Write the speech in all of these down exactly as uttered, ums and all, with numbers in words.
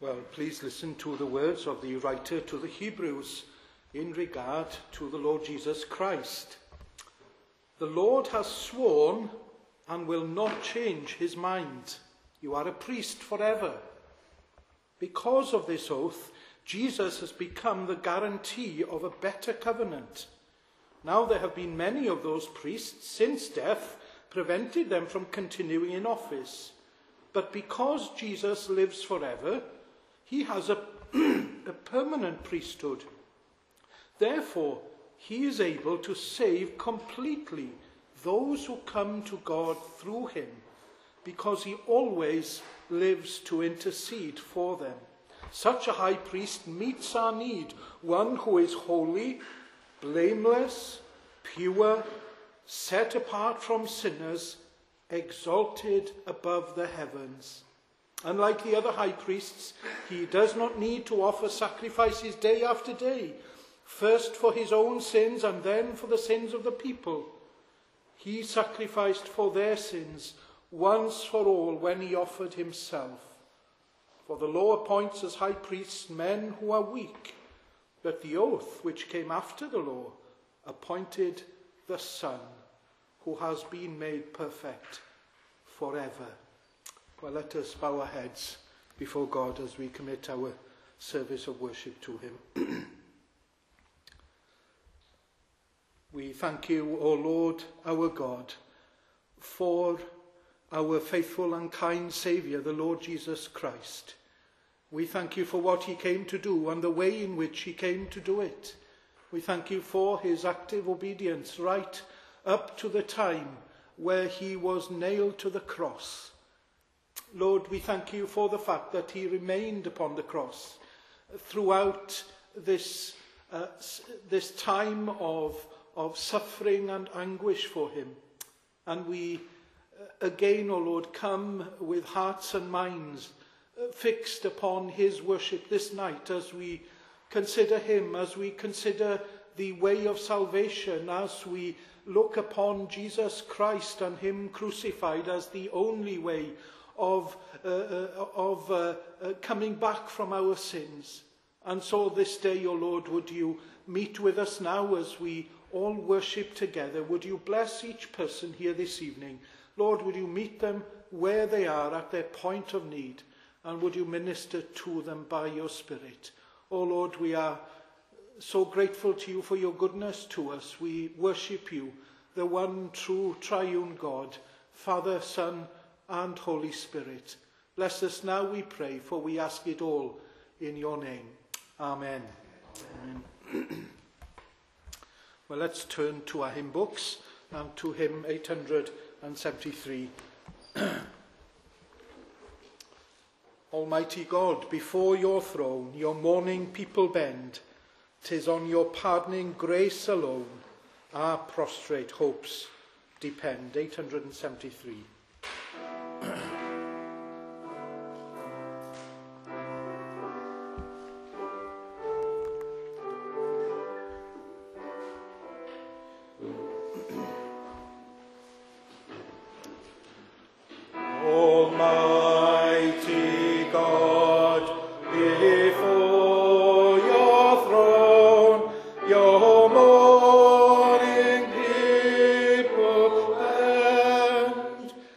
Well, please listen to the words of the writer to the Hebrews in regard to the Lord Jesus Christ. The Lord has sworn and will not change his mind. You are a priest forever. Because of this oath, Jesus has become the guarantee of a better covenant. Now there have been many of those priests since death prevented them from continuing in office. But because Jesus lives forever, he has a, a permanent priesthood. Therefore, he is able to save completely those who come to God through him, because he always lives to intercede for them. Such a high priest meets our need, one who is holy, blameless, pure, set apart from sinners, exalted above the heavens. Unlike the other high priests, he does not need to offer sacrifices day after day, first for his own sins and then for the sins of the people. He sacrificed for their sins once for all when he offered himself. For the law appoints as high priests men who are weak, but the oath which came after the law appointed the Son, who has been made perfect forever. Well, let us bow our heads before God as we commit our service of worship to him. We thank you, O Lord, our God, for our faithful and kind Saviour, the Lord Jesus Christ. We thank you for what he came to do and the way in which he came to do it. We thank you for his active obedience right up to the time where he was nailed to the cross. Lord, we thank you for the fact that he remained upon the cross throughout this, uh, this time of, of suffering and anguish for him. And we uh, again, O Lord, come with hearts and minds uh, fixed upon his worship this night as we consider him, as we consider the way of salvation, as we look upon Jesus Christ and him crucified as the only way of, uh, uh, of uh, uh, coming back from our sins. And so this day, O Lord, would you meet with us now as we all worship together? Would you bless each person here this evening? Lord, would you meet them where they are at their point of need? And would you minister to them by your Spirit? O Lord, we are so grateful to you for your goodness to us. We worship you, the one true triune God, Father, Son, and Holy Spirit. Bless us now, we pray, for we ask it all in your name. Amen. Amen. Well, let's turn to our hymn books and to hymn eight hundred seventy-three. Almighty God, before your throne your mourning people bend. 'Tis on your pardoning grace alone our prostrate hopes depend. eight hundred seventy-three. Almighty God, before your throne, your mourning people bend.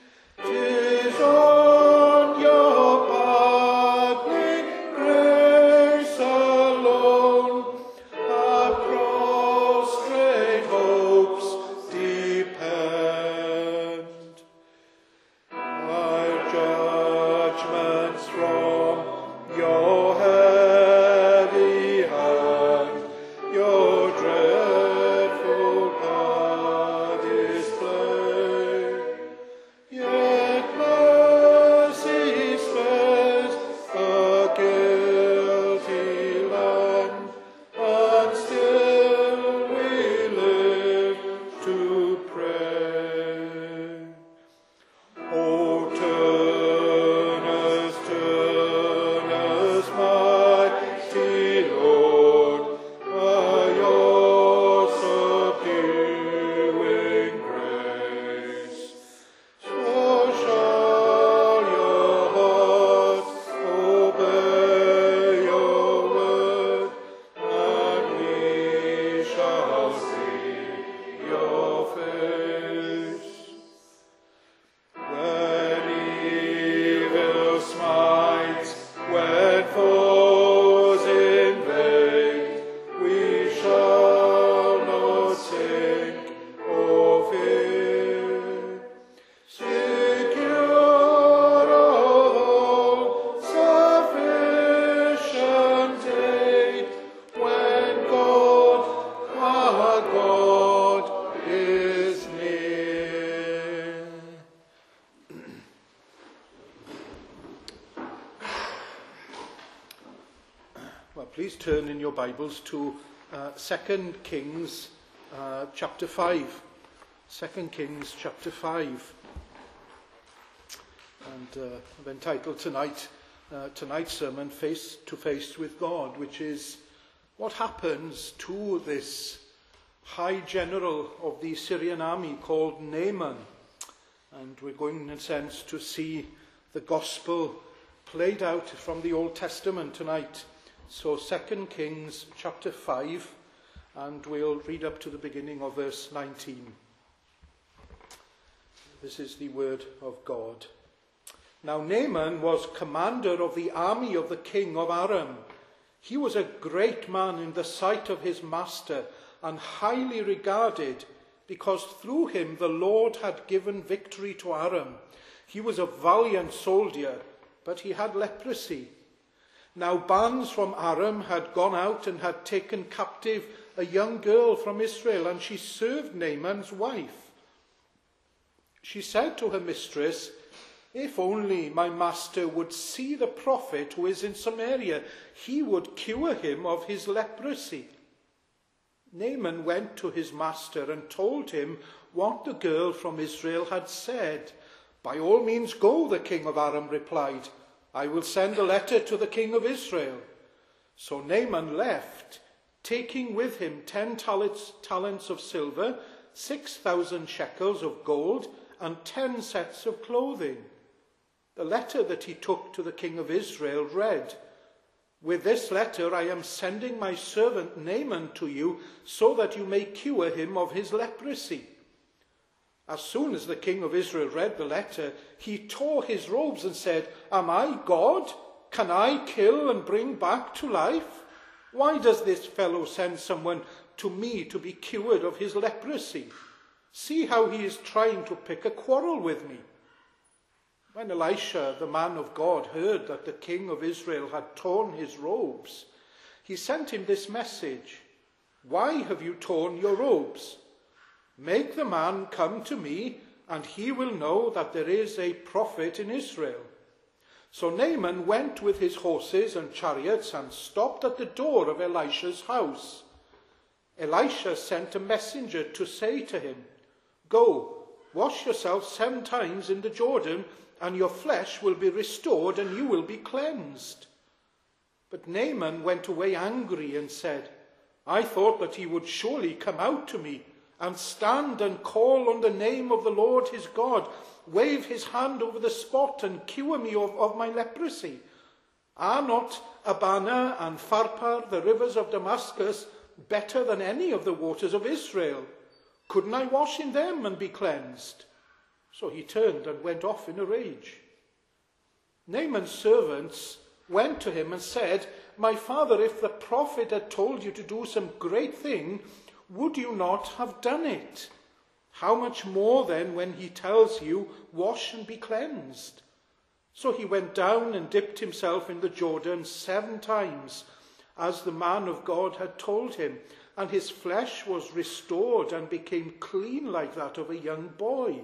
turn in your Bibles to uh, Second Kings uh, chapter five. Second Kings chapter five. And uh, I've entitled tonight, uh, tonight's sermon, Face to Face with God, which is what happens to this high general of the Syrian army called Naaman. And we're going, in a sense, to see the gospel played out from the Old Testament tonight. So Second Kings chapter five, and we'll read up to the beginning of verse nineteen. This is the word of God. Now Naaman was commander of the army of the king of Aram. He was a great man in the sight of his master, and highly regarded, because through him the Lord had given victory to Aram. He was a valiant soldier, but he had leprosy. Now bands from Aram had gone out and had taken captive a young girl from Israel, and she served Naaman's wife. She said to her mistress, "If only my master would see the prophet who is in Samaria, he would cure him of his leprosy." Naaman went to his master and told him what the girl from Israel had said. "By all means go," the king of Aram replied. "I will send a letter to the king of Israel." So Naaman left, taking with him ten talents, talents of silver, six thousand shekels of gold, and ten sets of clothing. The letter that he took to the king of Israel read, "With this letter I am sending my servant Naaman to you, so that you may cure him of his leprosy." As soon as the king of Israel read the letter, he tore his robes and said, "Am I God? Can I kill and bring back to life? Why does this fellow send someone to me to be cured of his leprosy? See how he is trying to pick a quarrel with me." When Elisha, the man of God, heard that the king of Israel had torn his robes, he sent him this message, "Why have you torn your robes? Make the man come to me, and he will know that there is a prophet in Israel." So Naaman went with his horses and chariots and stopped at the door of Elisha's house. Elisha sent a messenger to say to him, "Go, wash yourself seven times in the Jordan, and your flesh will be restored, and you will be cleansed." But Naaman went away angry and said, "I thought that he would surely come out to me and stand and call on the name of the Lord his God, wave his hand over the spot and cure me of, of my leprosy. Are not Abana and Pharpar, the rivers of Damascus, better than any of the waters of Israel? Couldn't I wash in them and be cleansed?" So he turned and went off in a rage. Naaman's servants went to him and said, "My father, if the prophet had told you to do some great thing, would you not have done it? How much more then when he tells you, 'Wash and be cleansed'?" So he went down and dipped himself in the Jordan seven times, as the man of God had told him, and his flesh was restored and became clean like that of a young boy.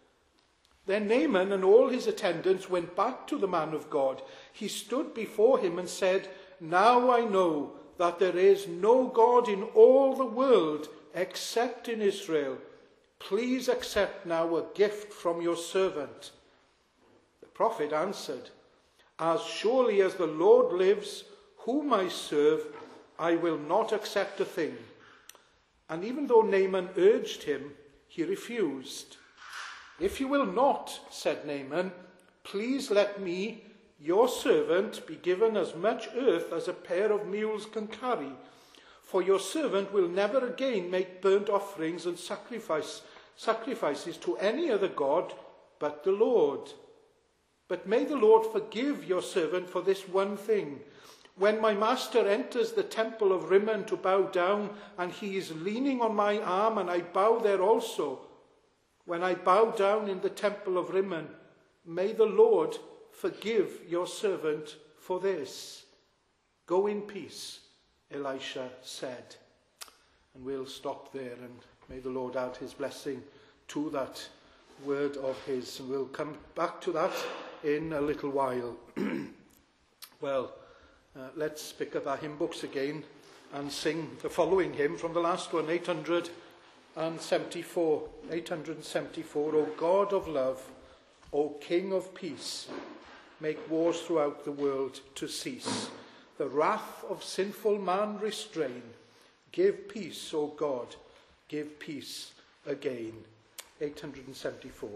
Then Naaman and all his attendants went back to the man of God. He stood before him and said, "Now I know that there is no God in all the world except in Israel. Please accept now a gift from your servant." The prophet answered, "As surely as the Lord lives, whom I serve, I will not accept a thing." And even though Naaman urged him, he refused. "If you will not," said Naaman, "please let me, your servant, be given as much earth as a pair of mules can carry, for your servant will never again make burnt offerings and sacrifice, sacrifices to any other god but the Lord. But may the Lord forgive your servant for this one thing. When my master enters the temple of Rimmon to bow down, and he is leaning on my arm, and I bow there also, when I bow down in the temple of Rimmon, may the Lord forgive your servant for this." "Go in peace," Elisha said. And we'll stop there, and may the Lord add his blessing to that word of his. And we'll come back to that in a little while. Well, Uh, let's pick up our hymn books again and sing the following hymn from the last one, eight hundred seventy-four. eight hundred seventy-four. O God of love, O King of peace, make wars throughout the world to cease. The wrath of sinful man restrain. Give peace, O God, give peace again. eight hundred seventy-four.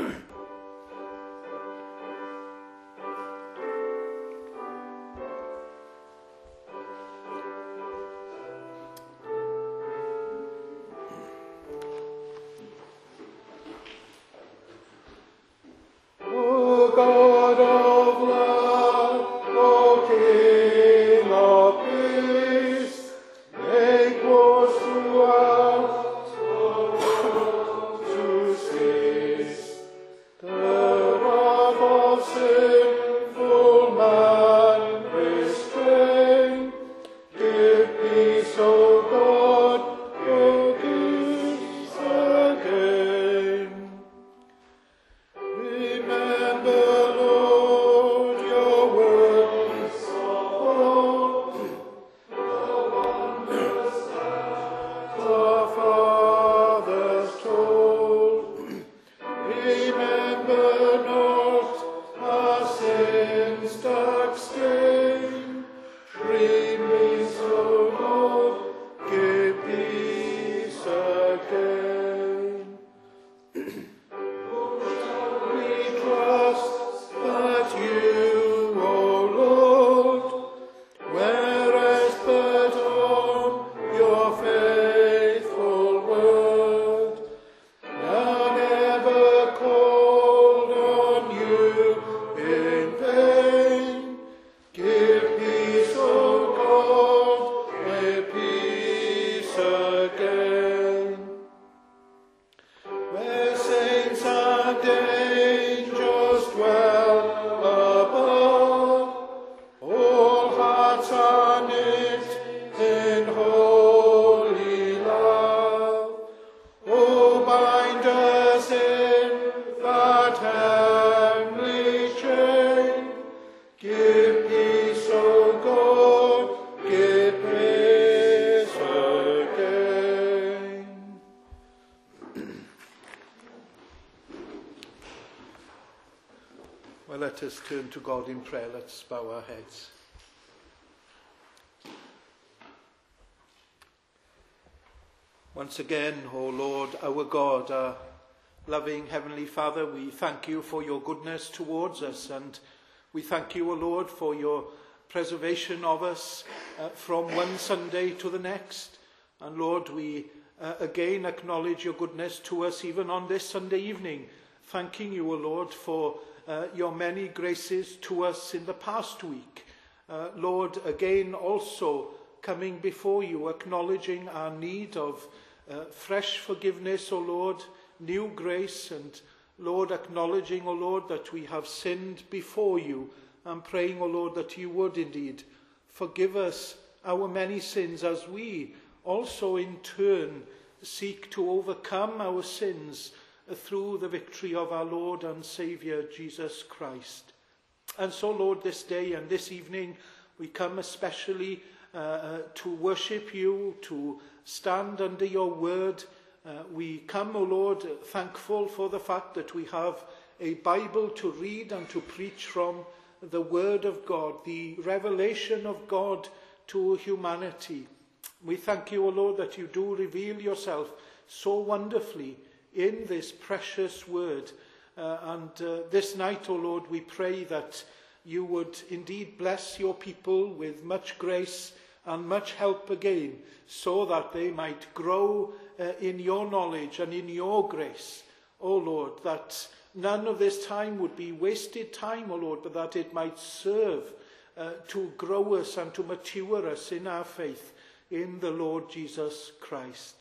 Let us turn to God in prayer. Let's bow our heads. Once again, O Lord, our God, our loving Heavenly Father, we thank you for your goodness towards us, and we thank you, O Lord, for your preservation of us uh, from one Sunday to the next. And Lord, we uh, again acknowledge your goodness to us even on this Sunday evening, thanking you, O Lord, for Uh, your many graces to us in the past week. Uh, Lord, again also coming before you, acknowledging our need of uh, fresh forgiveness, O Lord, new grace, and Lord, acknowledging, O Lord, that we have sinned before you, and praying, O Lord, that you would indeed forgive us our many sins as we also in turn seek to overcome our sins through the victory of our Lord and Saviour, Jesus Christ. And so, Lord, this day and this evening, we come especially uh, uh, to worship you, to stand under your word. Uh, we come, O Lord, thankful for the fact that we have a Bible to read and to preach from, the word of God, the revelation of God to humanity. We thank you, O Lord, that you do reveal yourself so wonderfully in this precious word. Uh, and uh, this night, O Lord, we pray that you would indeed bless your people with much grace and much help again, so that they might grow uh, in your knowledge and in your grace, O Lord, that none of this time would be wasted time, O Lord, but that it might serve uh, to grow us and to mature us in our faith in the Lord Jesus Christ.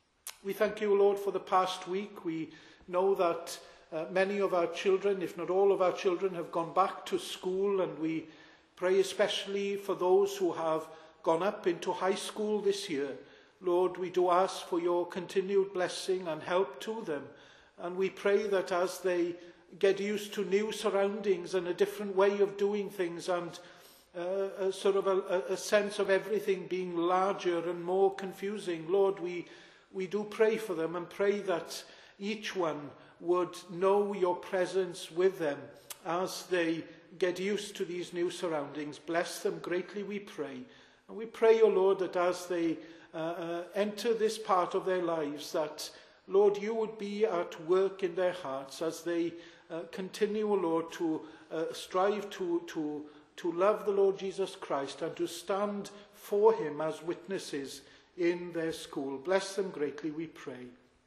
We thank you, Lord, for the past week. We know that uh, many of our children, if not all of our children, have gone back to school, and we pray especially for those who have gone up into high school this year. Lord, we do ask for your continued blessing and help to them, and we pray that as they get used to new surroundings and a different way of doing things, and uh, a sort of a, a sense of everything being larger and more confusing. Lord, we, we do pray for them and pray that each one would know your presence with them as they get used to these new surroundings. Bless them greatly, we pray. And we pray, O Lord, that as they uh, uh, enter this part of their lives, that, Lord, you would be at work in their hearts as they uh, continue, O Lord, to uh, strive to, to, to love the Lord Jesus Christ and to stand for him as witnesses in their school. Bless them greatly, we pray.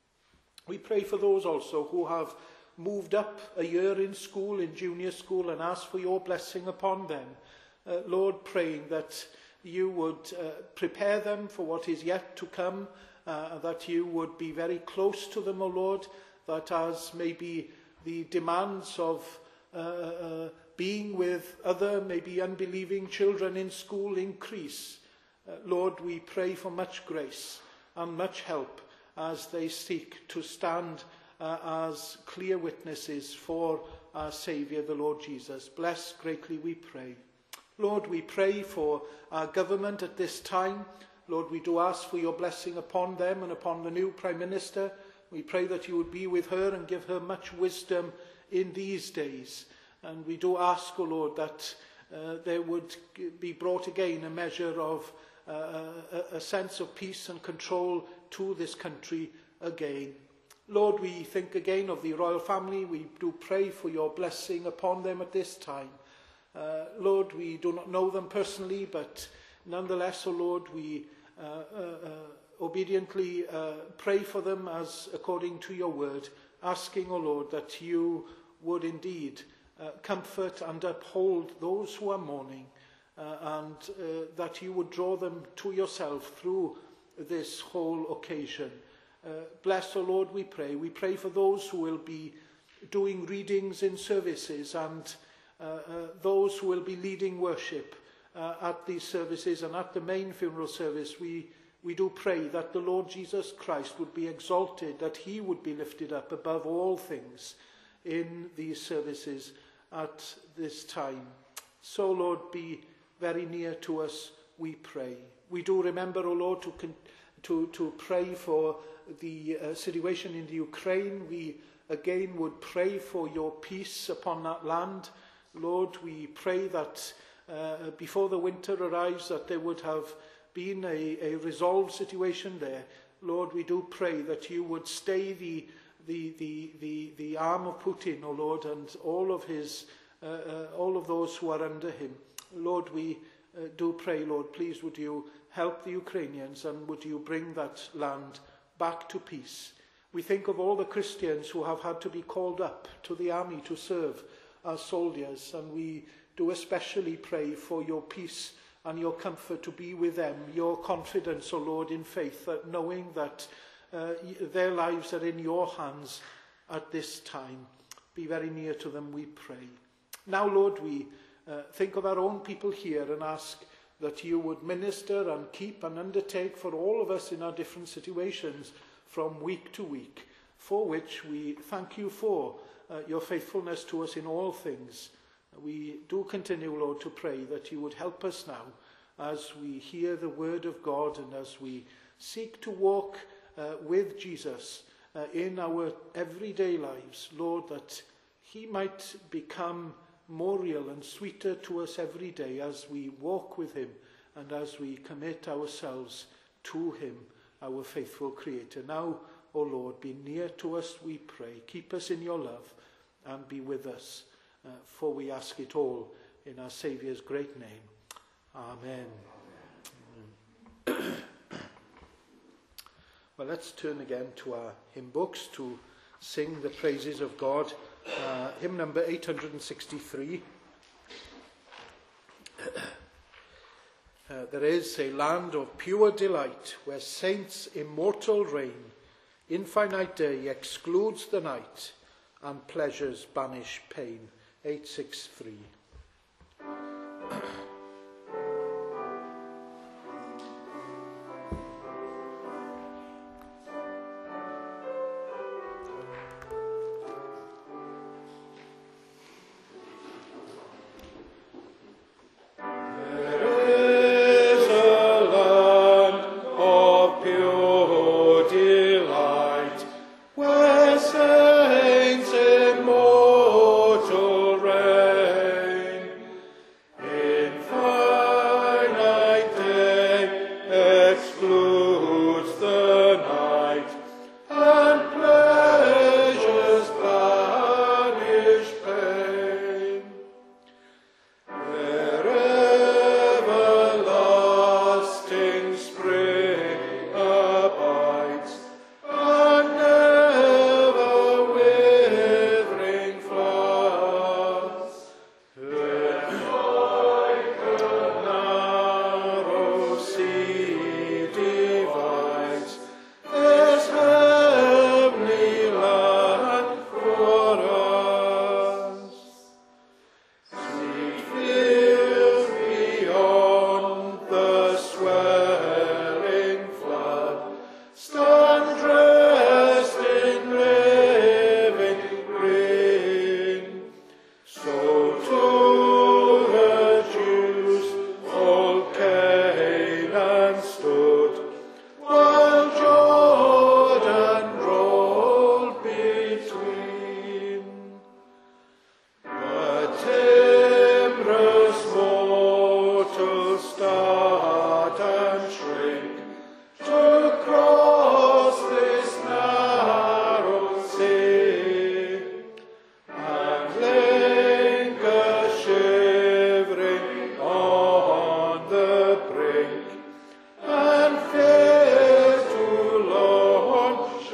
We pray for those also who have moved up a year in school, in junior school, and ask for your blessing upon them. Uh, Lord, praying that you would uh, prepare them for what is yet to come, uh, that you would be very close to them, O Lord, that as maybe the demands of uh, uh, being with other, maybe unbelieving children in school increase, uh, Lord, we pray for much grace and much help as they seek to stand uh, as clear witnesses for our Saviour, the Lord Jesus. Bless greatly, we pray. Lord, we pray for our government at this time. Lord, we do ask for your blessing upon them and upon the new Prime Minister. We pray that you would be with her and give her much wisdom in these days. And we do ask, O Lord, that uh, there would be brought again a measure of uh, a, a sense of peace and control to this country again. Lord, we think again of the royal family. We do pray for your blessing upon them at this time. Uh, Lord, we do not know them personally, but nonetheless, O Lord, we uh, uh, uh, obediently uh, pray for them as according to your word, asking, O Lord, that you would indeed uh, comfort and uphold those who are mourning, uh, and uh, that you would draw them to yourself through this whole occasion. Uh, bless, O Lord, we pray. We pray for those who will be doing readings in services and Uh, uh, those who will be leading worship uh, at these services and at the main funeral service. We, we do pray that the Lord Jesus Christ would be exalted, that he would be lifted up above all things in these services at this time. So, Lord, be very near to us, we pray. We do remember, O Lord, to, to, to pray for the uh, situation in the Ukraine. We again would pray for your peace upon that land. Lord, we pray that uh, before the winter arrives, that there would have been a, a resolved situation there. Lord, we do pray that you would stay the, the, the, the, the arm of Putin, O Lord, and all of his, uh, uh, all of those who are under him. Lord, we uh, do pray, Lord, please would you help the Ukrainians and would you bring that land back to peace. We think of all the Christians who have had to be called up to the army to serve as soldiers, and we do especially pray for your peace and your comfort to be with them, your confidence, O Lord, in faith, that knowing that uh, their lives are in your hands at this time. Be very near to them, we pray. Now, Lord, we uh, think of our own people here and ask that you would minister and keep and undertake for all of us in our different situations from week to week, for which we thank you for Uh, your faithfulness to us in all things. We do continue, Lord, to pray that you would help us now as we hear the word of God and as we seek to walk uh, with Jesus uh, in our everyday lives, Lord, that he might become more real and sweeter to us every day as we walk with him and as we commit ourselves to him, our faithful Creator. Now, O Lord, be near to us, we pray. Keep us in your love and be with us, uh, for we ask it all in our Saviour's great name. Amen. Amen. Well, let's turn again to our hymn books to sing the praises of God. Uh, hymn number eight hundred sixty-three. Uh, there is a land of pure delight where saints immortal reign. Infinite day excludes the night, and pleasures banish pain. eight sixty-three. The your delight, where saints immortal reign. Infinite day excludes the night, and pleasures banish pain. Their everlasting spring abides, and never withering floods. Their like a narrow sea divides this heavenly land for us. Sweet fields beyond the swelling flood stand dressed in living green. So too the Jews all Canaan stood, while Jordan rolled between. But timorous mortals start and shrink to cross this narrow sea, and linger shivering on the brink, and fear to launch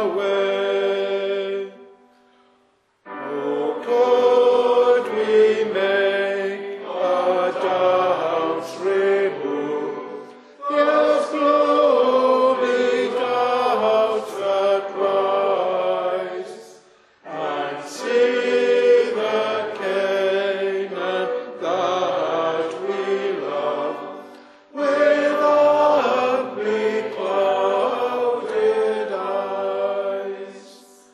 away. Oh, could we make our doubts remove, those gloomy doubts that rise, and see the Canaan that we love with unbeclouded eyes.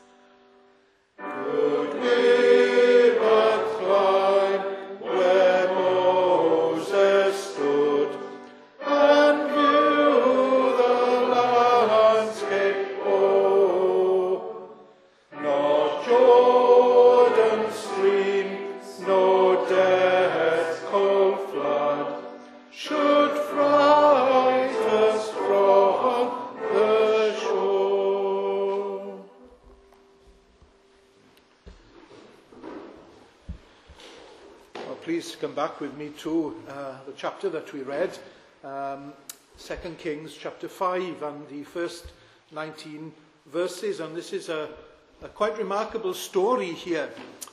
Could we but climb where Moses stood, and view the landscape o'er, not Jordan's stream, no death's cold flood should fright us from the shore. Well, please come back with me to uh, the chapter that we read, um, Second Kings chapter five, and the first nineteen verses. And this is a, a quite remarkable story here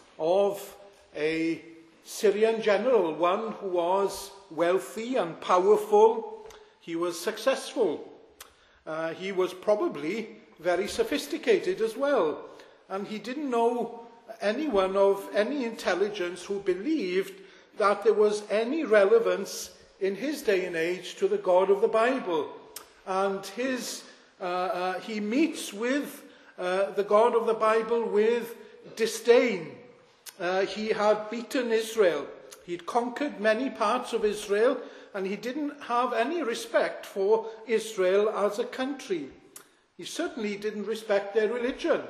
of a Syrian general, one who was wealthy and powerful. He was successful. Uh, he was probably very sophisticated as well. And he didn't know anyone of any intelligence who believed that there was any relevance in his day and age to the God of the Bible. And his, uh, uh, he meets with uh, the God of the Bible with disdain. Uh, he had beaten Israel. He'd conquered many parts of Israel, and he didn't have any respect for Israel as a country. He certainly didn't respect their religion.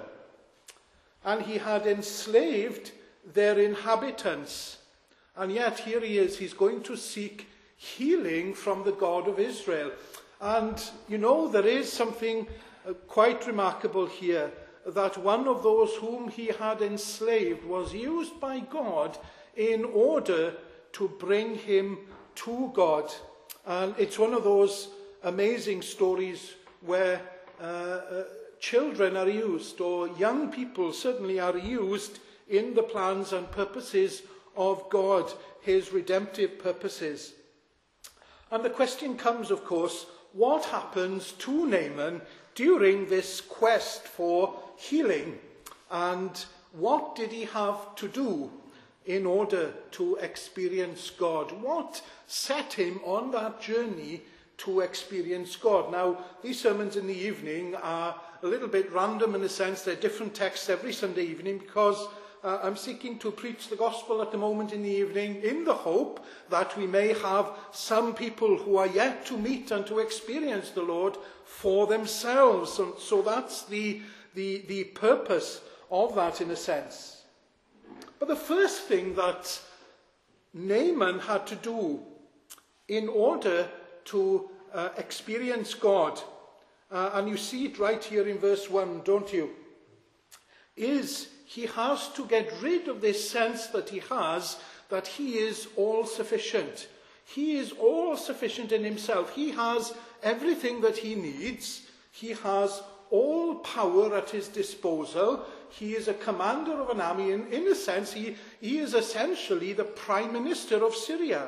And he had enslaved their inhabitants. And yet here he is, he's going to seek healing from the God of Israel. And, you know, there is something uh, quite remarkable here, that one of those whom he had enslaved was used by God in order to bring him to God. And it's one of those amazing stories where uh, uh, children are used, or young people certainly are used in the plans and purposes of God, his redemptive purposes. And the question comes, of course, what happens to Naaman during this quest for healing? And what did he have to do in order to experience God? What set him on that journey to experience God? Now, these sermons in the evening are a little bit random in the sense they're different texts every Sunday evening, because uh, I'm seeking to preach the gospel at the moment in the evening in the hope that we may have some people who are yet to meet and to experience the Lord for themselves. And so that's the, the, the purpose of that in a sense. But the first thing that Naaman had to do in order to uh, experience God, uh, and you see it right here in verse one, don't you, is he has to get rid of this sense that he has that he is all-sufficient. He is all-sufficient in himself. He has everything that he needs. He has all power at his disposal. He is a commander of an army. In, in a sense, he, he is essentially the prime minister of Syria.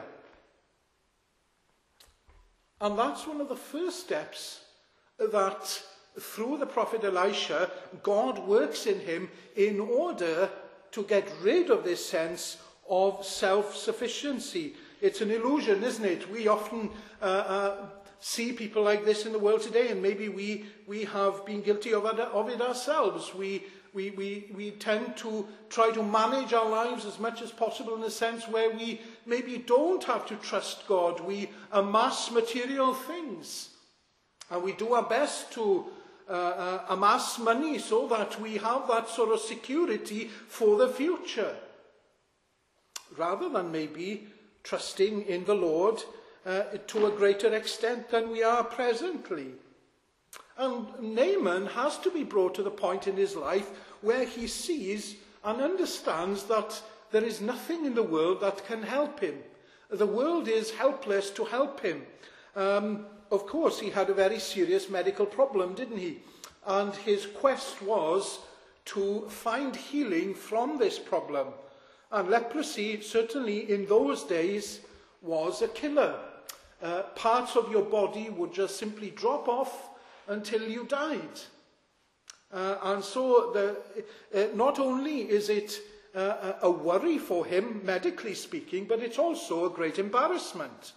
And that's one of the first steps that, through the prophet Elisha, God works in him in order to get rid of this sense of self-sufficiency. It's an illusion, isn't it? We often uh, uh, see people like this in the world today, and maybe we, we have been guilty of it, of it ourselves. We, we, we, we tend to try to manage our lives as much as possible in a sense where we maybe don't have to trust God. We amass material things, and we do our best to uh, uh, amass money so that we have that sort of security for the future, rather than maybe trusting in the Lord uh, to a greater extent than we are presently. And Naaman has to be brought to the point in his life where he sees and understands that there is nothing in the world that can help him. The world is helpless to help him. Um, of course, he had a very serious medical problem, didn't he? And his quest was to find healing from this problem. And leprosy, certainly in those days, was a killer. Uh, parts of your body would just simply drop off until you died. Uh, and so the, uh, not only is it uh, a worry for him, medically speaking, but it's also a great embarrassment.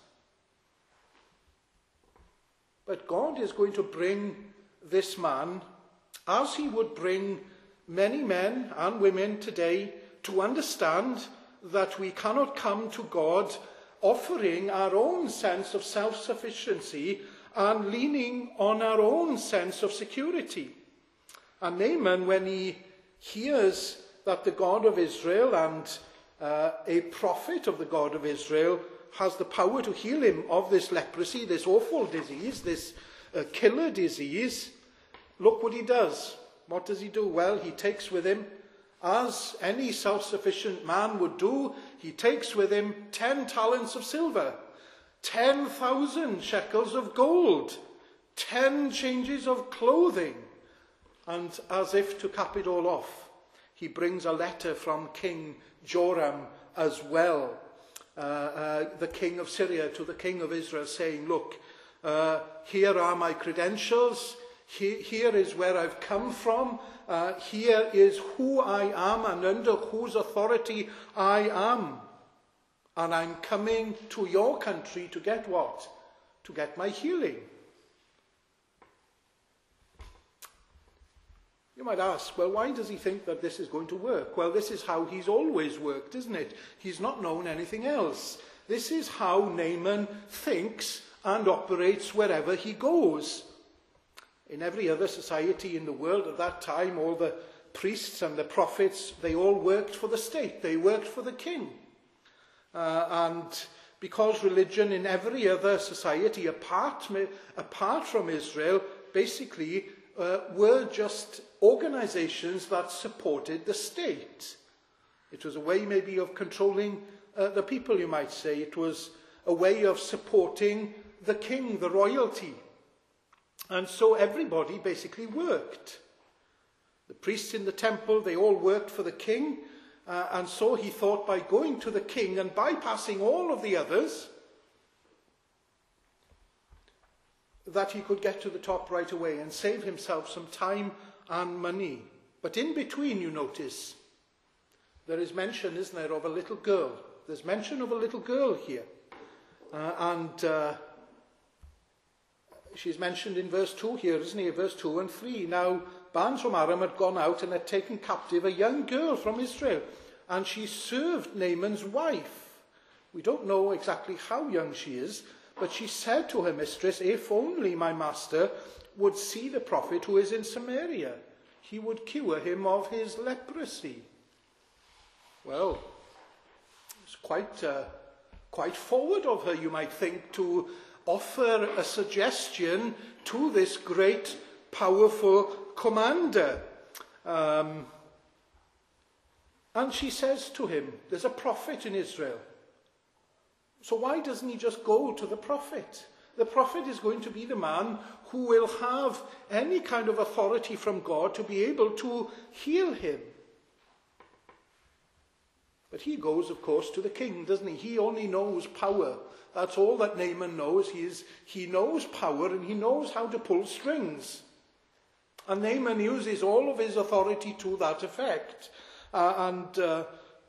But God is going to bring this man, as he would bring many men and women today, to understand that we cannot come to God offering our own sense of self-sufficiency and leaning on our own sense of security. And Naaman, when he hears that the God of Israel and uh, a prophet of the God of Israel has the power to heal him of this leprosy, this awful disease, this uh, killer disease, look what he does. What does he do? Well, he takes with him, as any self-sufficient man would do, he takes with him ten talents of silver, ten thousand shekels of gold, ten changes of clothing, and as if to cap it all off, he brings a letter from King Joram as well, uh, uh, the king of Syria, to the king of Israel, saying, look, uh, here are my credentials, he, here is where I've come from, uh, here is who I am and under whose authority I am. And I'm coming to your country to get what? To get my healing. You might ask, well, why does he think that this is going to work? Well, this is how he's always worked, isn't it? He's not known anything else. This is how Naaman thinks and operates wherever he goes. In every other society in the world at that time, all the priests and the prophets, they all worked for the state. They worked for the king. Uh, and because religion in every other society apart, apart from Israel basically uh, were just organizations that supported the state. It was a way maybe of controlling uh, the people, you might say. It was a way of supporting the king, the royalty. And so everybody basically worked. The priests in the temple, they all worked for the king. Uh, and so he thought by going to the king and bypassing all of the others, that he could get to the top right away and save himself some time and money. But in between, you notice, there is mention, isn't there, of a little girl. There's mention of a little girl here. Uh, and uh, she's mentioned in verse two here, isn't it? Verse two and three. Now, bands from Aram had gone out and had taken captive a young girl from Israel, and she served Naaman's wife. We don't know exactly how young she is, but she said to her mistress, if only my master would see the prophet who is in Samaria, he would cure him of his leprosy. Well, it's quite, uh, quite forward of her, you might think, to offer a suggestion to this great, powerful commander. Um, and she says to him, there's a prophet in Israel. So why doesn't he just go to the prophet? The prophet is going to be the man who will have any kind of authority from God to be able to heal him. But he goes, of course, to the king, doesn't he? He only knows power. That's all that Naaman knows. He, is, he knows power and he knows how to pull strings. And Naaman uses all of his authority to that effect. Uh, and uh,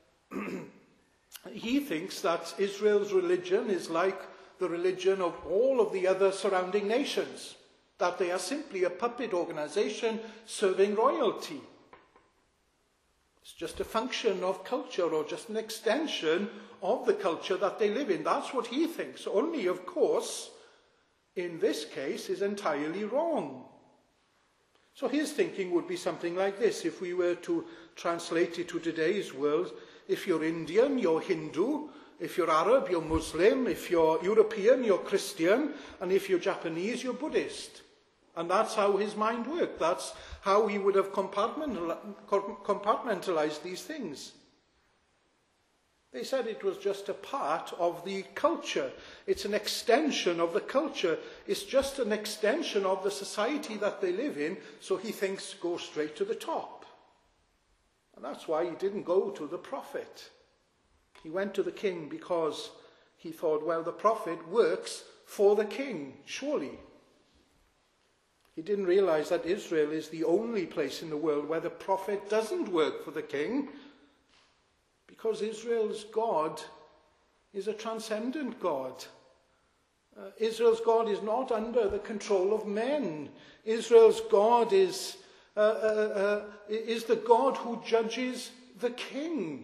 he thinks that Israel's religion is like the religion of all of the other surrounding nations, that they are simply a puppet organization serving royalty. It's just a function of culture, or just an extension of the culture that they live in. That's what he thinks. Only, of course, in this case, is entirely wrong. So his thinking would be something like this, if we were to translate it to today's world. If you're Indian, you're Hindu. If you're Arab, you're Muslim. If you're European, you're Christian. And if you're Japanese, you're Buddhist. And that's how his mind worked. That's how he would have compartmentalized these things. They said it was just a part of the culture. It's an extension of the culture. It's just an extension of the society that they live in. So he thinks, go straight to the top. And that's why he didn't go to the prophet. He went to the king because he thought, well, the prophet works for the king, surely. He didn't realize that Israel is the only place in the world where the prophet doesn't work for the king, because Israel's God is a transcendent God. Uh, Israel's God is not under the control of men. Israel's God is, uh, uh, uh, is the God who judges the king.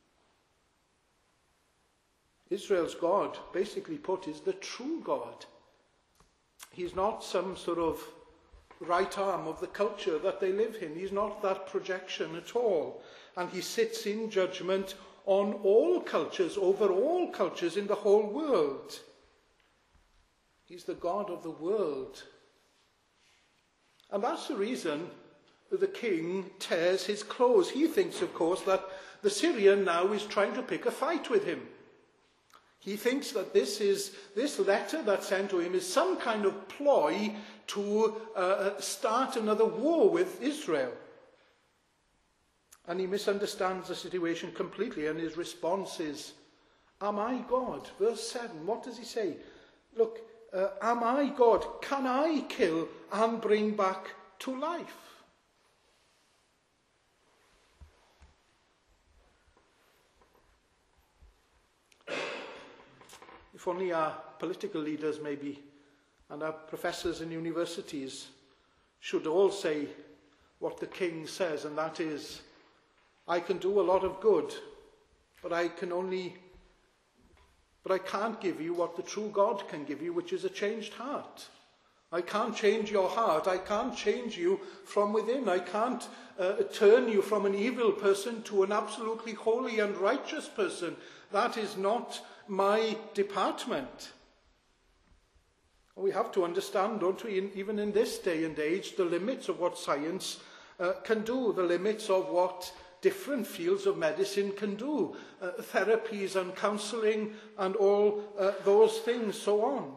Israel's God, basically put, is the true God. He's not some sort of right arm of the culture that they live in. He's not that projection at all. And he sits in judgment on all cultures, over all cultures in the whole world. He's the God of the world. And that's the reason that the king tears his clothes. He thinks, of course, that the Syrian now is trying to pick a fight with him. He thinks that this is this letter that's sent to him is some kind of ploy to uh, start another war with Israel. And he misunderstands the situation completely, and his response is, am I God? Verse seven, what does he say? Look, uh, am I God? Can I kill and bring back to life? If only our political leaders, maybe, and our professors in universities should all say what the king says, and that is, I can do a lot of good, but I can only, but I can't give you what the true God can give you, which is a changed heart. I can't change your heart. I can't change you from within. I can't uh, turn you from an evil person to an absolutely holy and righteous person. That is not my department. We have to understand, don't we, in, even in this day and age, the limits of what science uh, can do, the limits of what different fields of medicine can do, uh, therapies and counselling and all uh, those things, so on.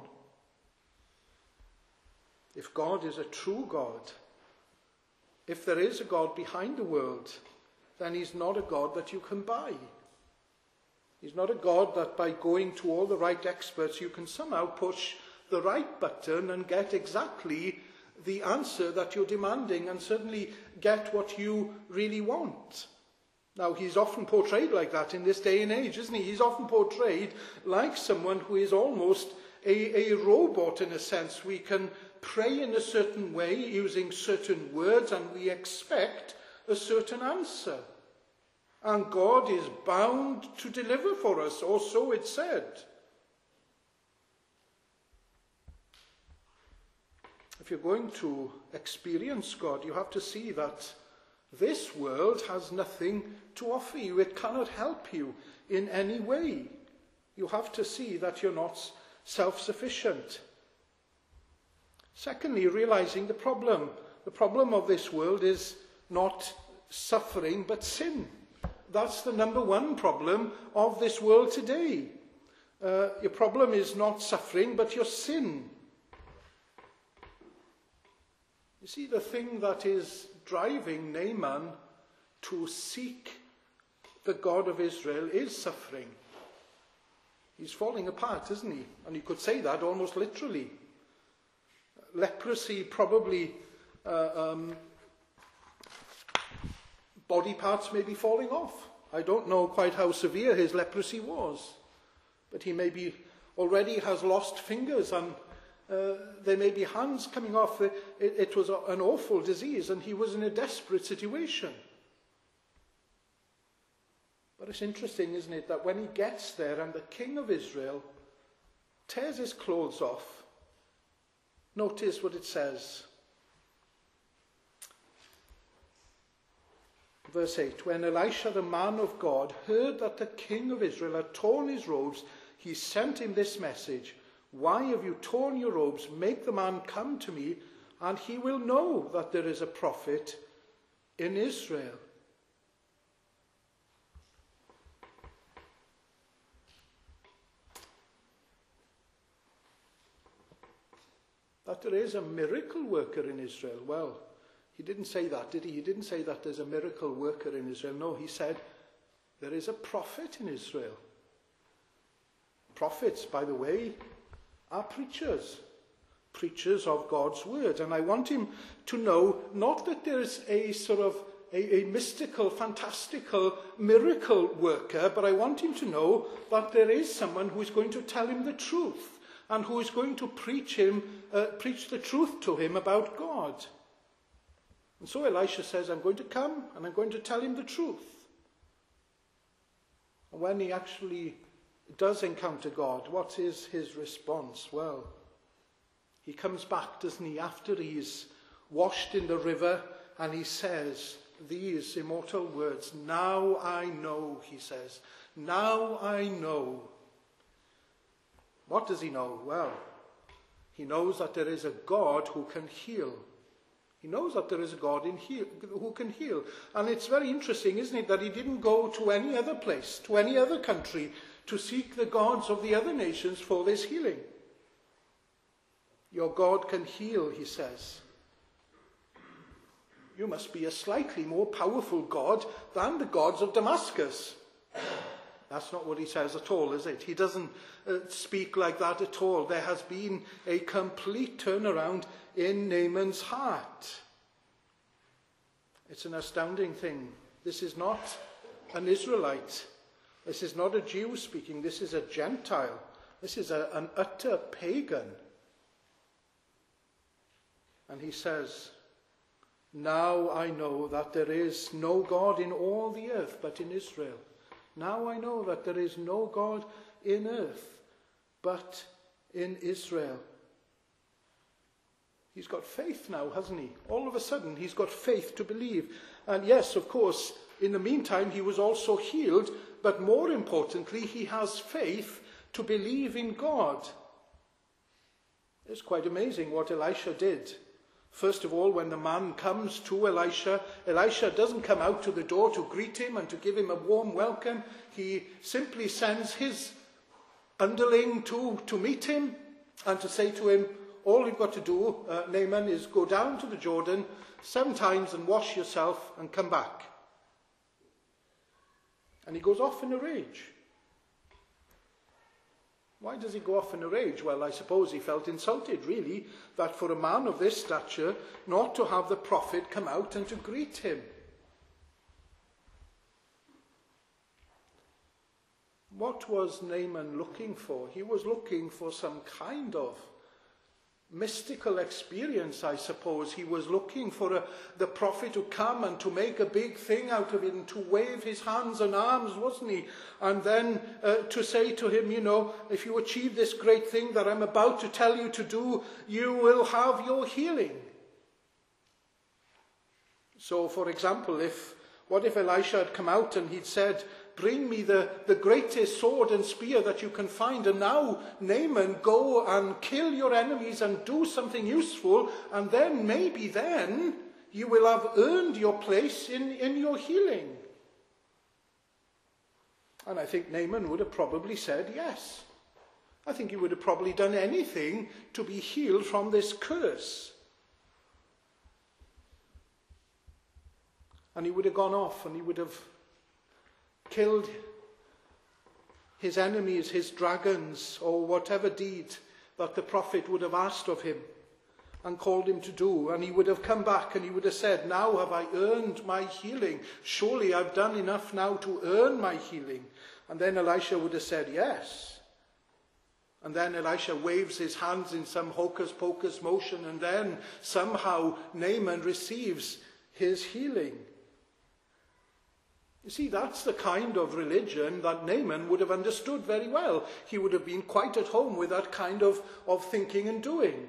If God is a true God, if there is a God behind the world, then he's not a God that you can buy. He's not a God that by going to all the right experts you can somehow push the right button and get exactly the answer that you're demanding, and certainly get what you really want. Now, he's often portrayed like that in this day and age, isn't he? He's often portrayed like someone who is almost a, a robot in a sense. We can pray in a certain way, using certain words, and we expect a certain answer. And God is bound to deliver for us, or so it said. If you're going to experience God, you have to see that this world has nothing to offer you. It cannot help you in any way. You have to see that you're not self-sufficient. Secondly, realizing the problem. The problem of this world is not suffering, but sin. That's the number one problem of this world today. Uh, your problem is not suffering, but your sin. You see, the thing that is driving Naaman to seek the God of Israel is suffering. He's falling apart, isn't he? And you could say that almost literally. Leprosy, probably uh, um, body parts may be falling off. I don't know quite how severe his leprosy was, but he maybe already has lost fingers, and uh, there may be hands coming off. It, it was an awful disease, and he was in a desperate situation. But it's interesting, isn't it, that when he gets there and the king of Israel tears his clothes off, notice what it says. Verse eight, when Elisha, the man of God, heard that the king of Israel had torn his robes, he sent him this message: why have you torn your robes? Make the man come to me, and he will know that there is a prophet in Israel. That there is a miracle worker in Israel. Well, he didn't say that, did he? He didn't say that there's a miracle worker in Israel. No, he said there is a prophet in Israel. Prophets, by the way, are preachers. Preachers of God's word. And I want him to know not that there's a sort of a, a mystical, fantastical miracle worker, but I want him to know that there is someone who is going to tell him the truth, and who is going to preach him, uh, preach the truth to him about God. And so Elisha says, I'm going to come and I'm going to tell him the truth. And when he actually does encounter God, what is his response? Well, he comes back, doesn't he, after he's washed in the river, and he says these immortal words, now I know, he says, now I know. What does he know? Well, he knows that there is a God who can heal. He knows that there is a God in heal, who can heal. And it's very interesting, isn't it, that he didn't go to any other place, to any other country, to seek the gods of the other nations for this healing. Your God can heal, he says. You must be a slightly more powerful God than the gods of Damascus. That's not what he says at all, is it? He doesn't uh, speak like that at all. There has been a complete turnaround in Naaman's heart. It's an astounding thing. This is not an Israelite. This is not a Jew speaking. This is a Gentile. This is a, an utter pagan. And he says, now I know that there is no God in all the earth but in Israel. Now I know that there is no God in earth but in Israel. He's got faith now, hasn't he? All of a sudden, he's got faith to believe. And yes, of course, in the meantime, he was also healed, but more importantly, he has faith to believe in God. It's quite amazing what Elisha did. First of all, when the man comes to Elisha, Elisha doesn't come out to the door to greet him and to give him a warm welcome. He simply sends his underling to, to meet him and to say to him, all you've got to do, uh, Naaman, is go down to the Jordan seven times and wash yourself and come back. And he goes off in a rage. Why does he go off in a rage? Well, I suppose he felt insulted, really, that for a man of this stature, not to have the prophet come out and to greet him. What was Naaman looking for? He was looking for some kind of mystical experience, I suppose. He was looking for a, the prophet to come and to make a big thing out of it and to wave his hands and arms, wasn't he? And then uh, to say to him, you know, if you achieve this great thing that I'm about to tell you to do, you will have your healing. So, for example, if what if Elisha had come out and he'd said, bring me the, the greatest sword and spear that you can find, and now, Naaman, go and kill your enemies and do something useful, and then, maybe then, you will have earned your place in, in your healing. And I think Naaman would have probably said yes. I think he would have probably done anything to be healed from this curse. And he would have gone off and he would have killed his enemies, his dragons, or whatever deed that the prophet would have asked of him and called him to do. And he would have come back and he would have said, now have I earned my healing. Surely I've done enough now to earn my healing. And then Elisha would have said, yes. And then Elisha waves his hands in some hocus-pocus motion, and then somehow Naaman receives his healing. You see, that's the kind of religion that Naaman would have understood very well. He would have been quite at home with that kind of, of thinking and doing.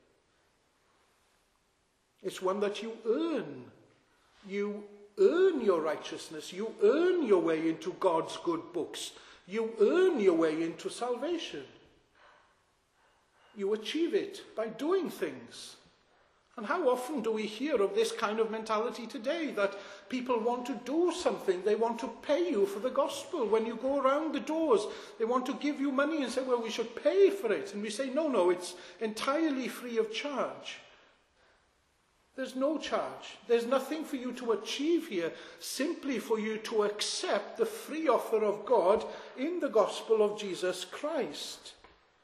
It's one that you earn. You earn your righteousness. You earn your way into God's good books. You earn your way into salvation. You achieve it by doing things. And how often do we hear of this kind of mentality today, that people want to do something, they want to pay you for the gospel. When you go around the doors, they want to give you money and say, well, we should pay for it. And we say, no, no, it's entirely free of charge. There's no charge. There's nothing for you to achieve here, simply for you to accept the free offer of God in the gospel of Jesus Christ.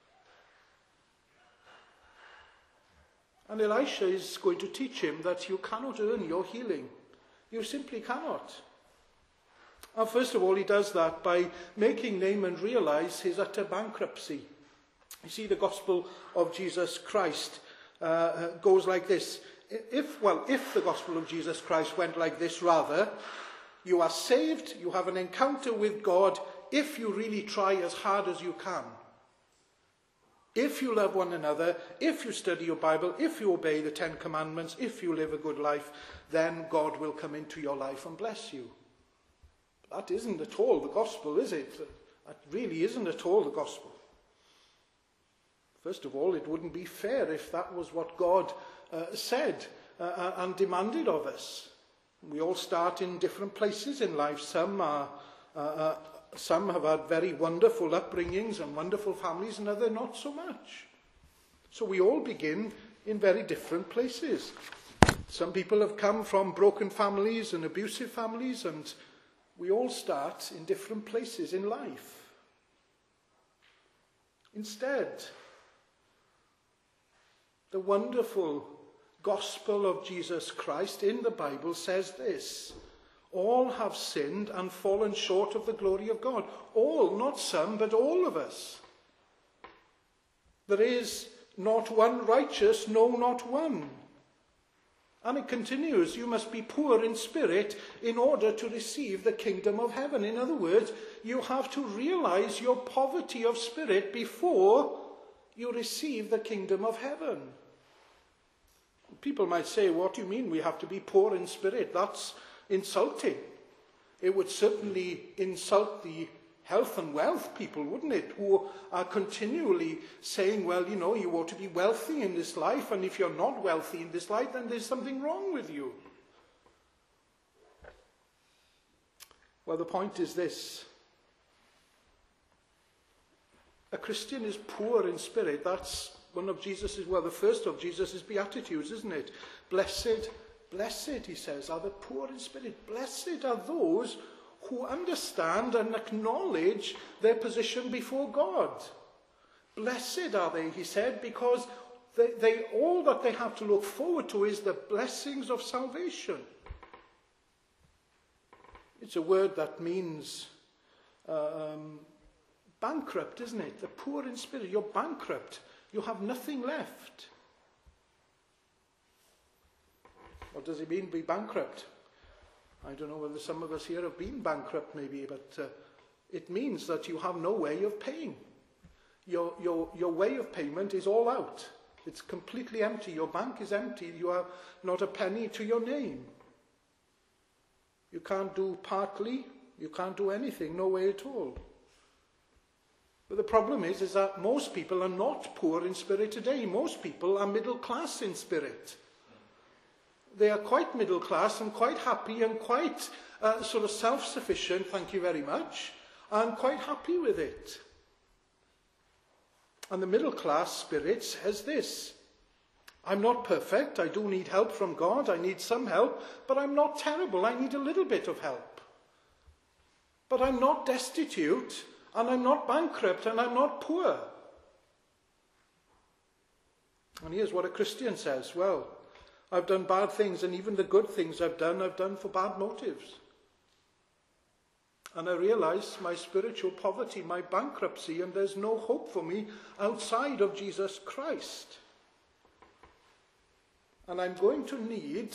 And Elisha is going to teach him that you cannot earn your healing. You simply cannot. And first of all, he does that by making Naaman realize his utter bankruptcy. You see, the gospel of Jesus Christ uh, goes like this. If, well, if the gospel of Jesus Christ went like this, rather, you are saved, you have an encounter with God, if you really try as hard as you can. If you love one another, if you study your Bible, if you obey the Ten Commandments, if you live a good life, then God will come into your life and bless you. That isn't at all the gospel, is it? That really isn't at all the gospel. First of all, it wouldn't be fair if that was what God uh, said uh, and demanded of us. We all start in different places in life. Some are... Uh, uh, Some have had very wonderful upbringings and wonderful families, and others not so much. So we all begin in very different places. Some people have come from broken families and abusive families, and we all start in different places in life. Instead, the wonderful gospel of Jesus Christ in the Bible says this: all have sinned and fallen short of the glory of God. All, not some, but all of us. There is not one righteous, no, not one. And it continues, you must be poor in spirit in order to receive the kingdom of heaven. In other words, you have to realize your poverty of spirit before you receive the kingdom of heaven. People might say, what do you mean we have to be poor in spirit? That's insulting. It would certainly insult the health and wealth people, wouldn't it, who are continually saying, well, you know, you ought to be wealthy in this life, and if you're not wealthy in this life, then there's something wrong with you. Well, the point is this: a Christian is poor in spirit. That's one of Jesus's, well, the first of Jesus's Beatitudes, isn't it? Blessed Blessed, he says, are the poor in spirit. Blessed are those who understand and acknowledge their position before God. Blessed are they, he said, because they, they all that they have to look forward to is the blessings of salvation. It's a word that means uh, um, bankrupt, isn't it? The poor in spirit, you're bankrupt. You have nothing left. What does it mean, be bankrupt? I don't know whether some of us here have been bankrupt maybe, but uh, it means that you have no way of paying. Your, your, your way of payment is all out. It's completely empty. Your bank is empty. You have not a penny to your name. You can't do partly. You can't do anything. No way at all. But the problem is, is that most people are not poor in spirit today. Most people are middle class in spirit. They are quite middle class and quite happy and quite uh, sort of self-sufficient, thank you very much, and quite happy with it. And the middle class spirit says this: I'm not perfect, I do need help from God, I need some help, but I'm not terrible, I need a little bit of help. But I'm not destitute, and I'm not bankrupt, and I'm not poor. And here's what a Christian says: well, I've done bad things, and even the good things I've done, I've done for bad motives. And I realize my spiritual poverty, my bankruptcy, and there's no hope for me outside of Jesus Christ. And I'm going to need,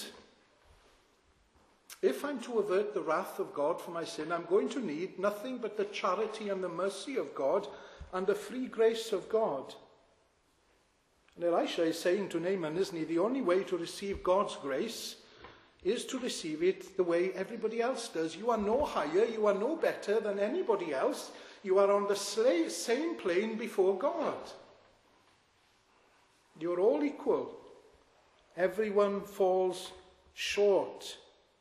if I'm to avert the wrath of God for my sin, I'm going to need nothing but the charity and the mercy of God and the free grace of God. And Elisha is saying to Naaman, isn't he, the only way to receive God's grace is to receive it the way everybody else does. You are no higher, you are no better than anybody else. You are on the same plane before God. You're all equal. Everyone falls short.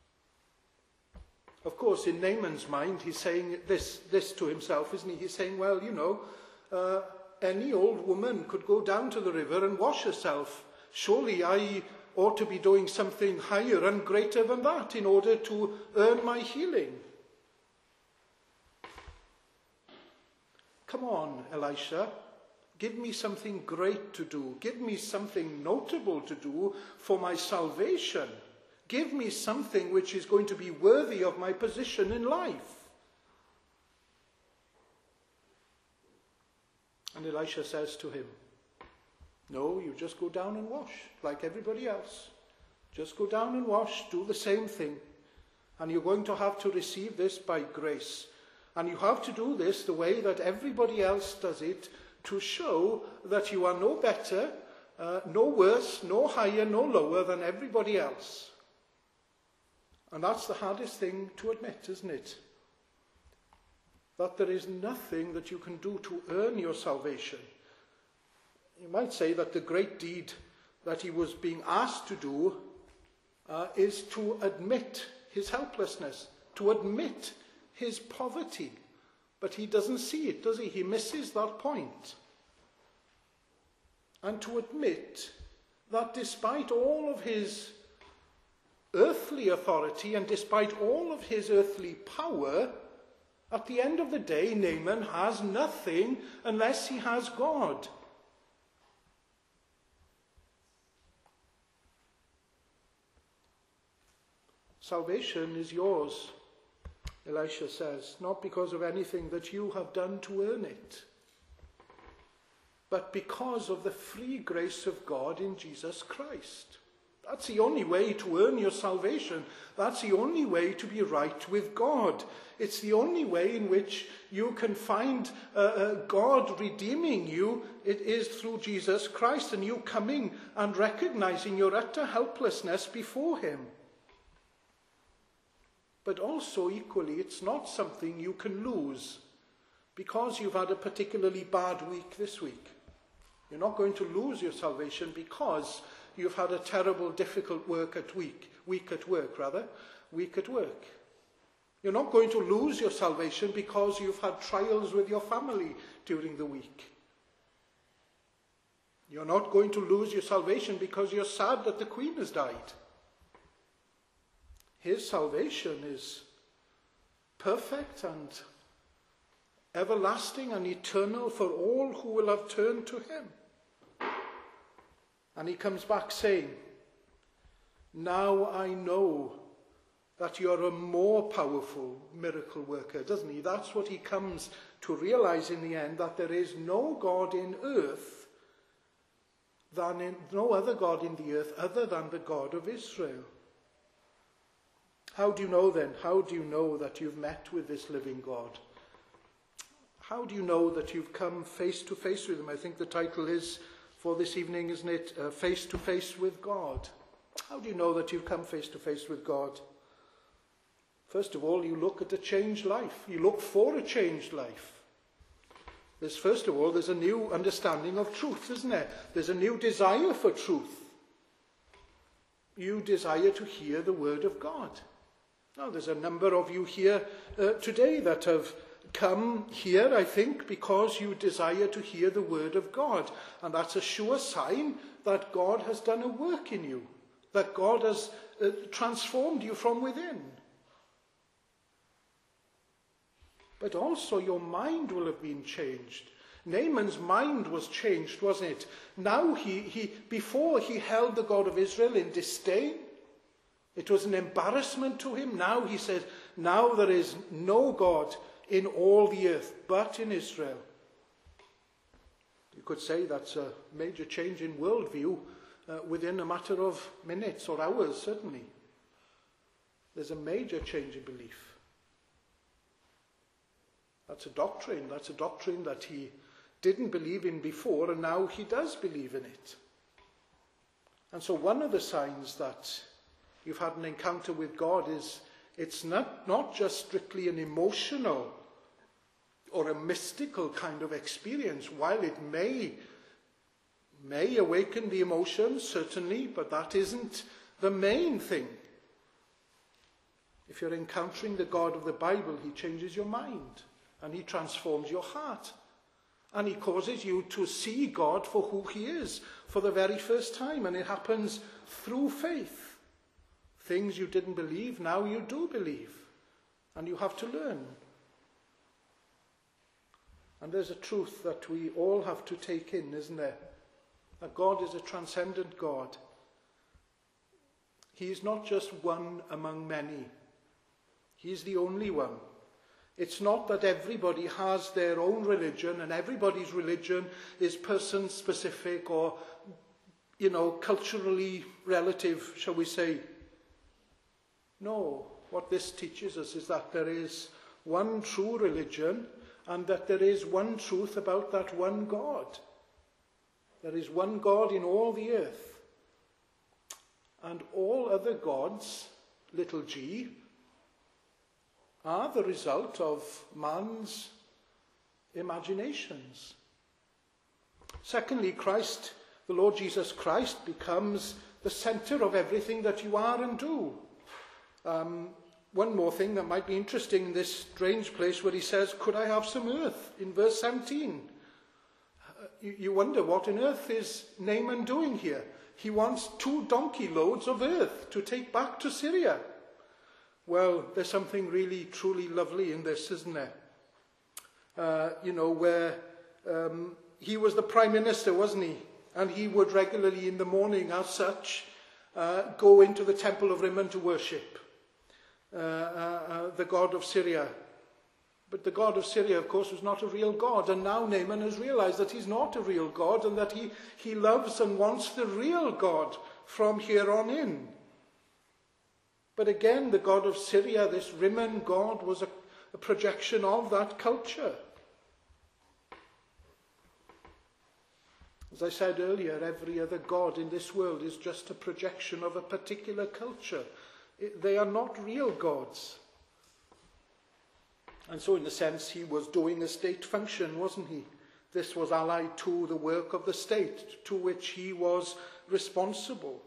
Of course, in Naaman's mind, he's saying this, this to himself, isn't he? He's saying, well, you know, uh, any old woman could go down to the river and wash herself. Surely I ought to be doing something higher and greater than that in order to earn my healing. Come on, Elisha. Give me something great to do. Give me something notable to do for my salvation. Give me something which is going to be worthy of my position in life. And Elisha says to him, no, you just go down and wash like everybody else. Just go down and wash, do the same thing. And you're going to have to receive this by grace. And you have to do this the way that everybody else does it, to show that you are no better, uh, no worse, no higher, no lower than everybody else. And that's the hardest thing to admit, isn't it? That there is nothing that you can do to earn your salvation. You might say that the great deed that he was being asked to do uh, is to admit his helplessness, to admit his poverty. But he doesn't see it, does he? He misses that point. And to admit that despite all of his earthly authority and despite all of his earthly power, at the end of the day, Naaman has nothing unless he has God. Salvation is yours, Elisha says, not because of anything that you have done to earn it, but because of the free grace of God in Jesus Christ. That's the only way to earn your salvation. That's the only way to be right with God. It's the only way in which you can find uh, uh, God redeeming you. It is through Jesus Christ and you coming and recognizing your utter helplessness before him. But also, equally, it's not something you can lose because you've had a particularly bad week this week. You're not going to lose your salvation because you've had a terrible, difficult work at week, week at work, rather, week at work. You're not going to lose your salvation because you've had trials with your family during the week. You're not going to lose your salvation because you're sad that the Queen has died. His salvation is perfect and everlasting and eternal for all who will have turned to him. And he comes back saying, now I know that you're a more powerful miracle worker, doesn't he? That's what he comes to realize in the end, that there is no God in earth than in, no other God in the earth other than the God of Israel. How do you know then? How do you know that you've met with this living God? How do you know that you've come face to face with him? I think the title is for this evening, isn't it? Uh, face to face with God. How do you know that you've come face to face with God? First of all, you look at a changed life. You look for a changed life. There's, first of all, there's a new understanding of truth, isn't there? There's a new desire for truth. You desire to hear the word of God. Now, there's a number of you here uh, today that have come here, I think, because you desire to hear the word of God. And that's a sure sign that God has done a work in you, that God has uh, transformed you from within. But also your mind will have been changed. Naaman's mind was changed, wasn't it? Now he, he before he held the God of Israel in disdain. It was an embarrassment to him. Now he said, now there is no God in all the earth but in Israel. You could say that's a major change in worldview uh, within a matter of minutes or hours, certainly. There's a major change in belief. That's a doctrine. That's a doctrine that he didn't believe in before, and now he does believe in it. And so one of the signs that you've had an encounter with God is it's not, not just strictly an emotional or a mystical kind of experience. While it may, may awaken the emotions, certainly, but that isn't the main thing. If you're encountering the God of the Bible, he changes your mind and he transforms your heart. And he causes you to see God for who he is for the very first time. And it happens through faith. Things you didn't believe, now you do believe. And you have to learn. And there's a truth that we all have to take in, isn't there? That God is a transcendent God. He is not just one among many. He is the only one. It's not that everybody has their own religion and everybody's religion is person-specific or, you know, culturally relative, shall we say. No, what this teaches us is that there is one true religion and that there is one truth about that one God. There is one God in all the earth. And all other gods, little g, are the result of man's imaginations. Secondly, Christ, the Lord Jesus Christ, becomes the center of everything that you are and do. Um, one more thing that might be interesting in this strange place where he says, could I have some earth? In verse seventeen. Uh, you, you wonder what on earth is Naaman doing here? He wants two donkey loads of earth to take back to Syria. Well, there's something really, truly lovely in this, isn't there? Uh, you know, where um, he was the prime minister, wasn't he? And he would regularly in the morning, as such, uh, go into the temple of Rimmon to worship uh, uh, uh, the god of Syria. But the god of Syria, of course, was not a real god. And now Naaman has realized that he's not a real god and that he, he loves and wants the real God from here on in. But again, the god of Syria, this Rimmon god, was a, a projection of that culture. As I said earlier, every other god in this world is just a projection of a particular culture. It, they are not real gods. And so in a sense, he was doing a state function, wasn't he? This was allied to the work of the state, to which he was responsible.